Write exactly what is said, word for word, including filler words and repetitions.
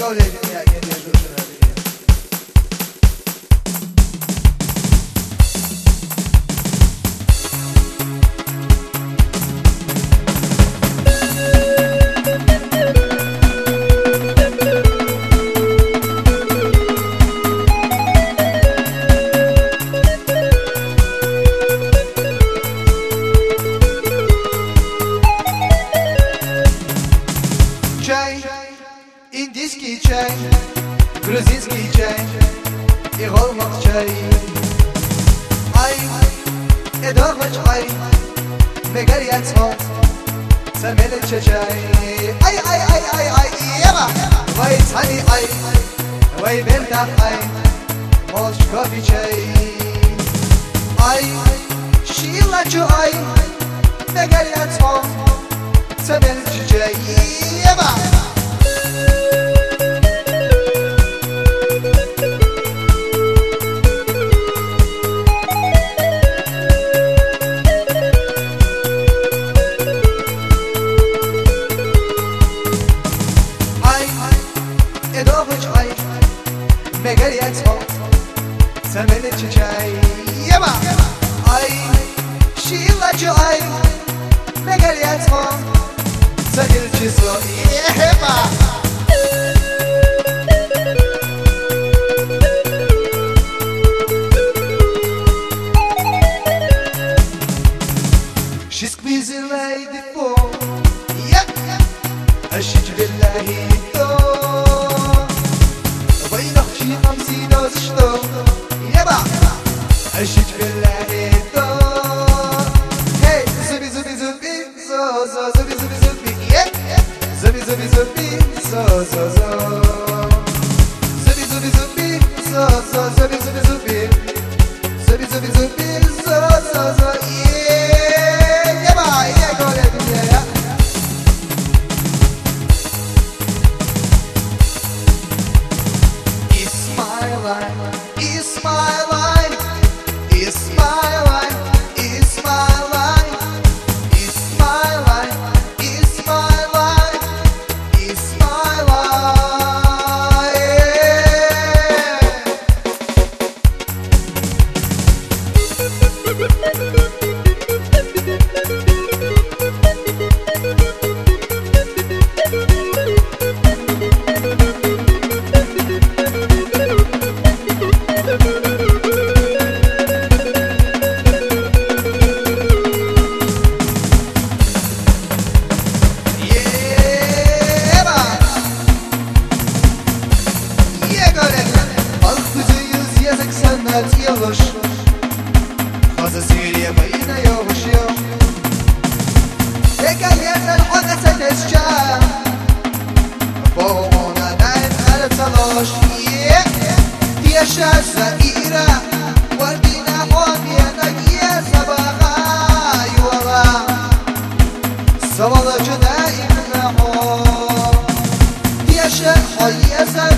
قول الدنيا يا جوجنا Индийский чай, грузинский чай и голмак чай. Ай, эдовач ай, мегарьян смот, самелече чай. Ай, ай, ай, ай, ай, ева, вай цани ай, вай бентах ай, молч кофе чай. Ай, шилачу ай, мегарьян смот, самелече чай. Ева. Megariyat smok, samele chichay. Yeba, ay, shila chuay. Megariyat smok, samele chiso. Yeba. Shisk bizilay dipo, yep, ashij billahi to. خمسين وستة يبا أشيك بالله تو هي زبي زبي زبي زو زو زبي زبي زبي زبي زبي زبي زو زو زو زبي زبي زبي زو زو زبي زبي زبي زبي زبي زبي زو زو زو يبا يا قول الدنيا It's my life, it's my life, it's my life, it's my life, it's my life, it's my life. Yavaş Fazla Suriye bayına yavaş yavaş Tekrar yerden odese teşcan Boğuna daim her talaş Diyşer zaire Vardina homiyenek ye sabaha yuvala Savalacı daim neho Diyşer hayye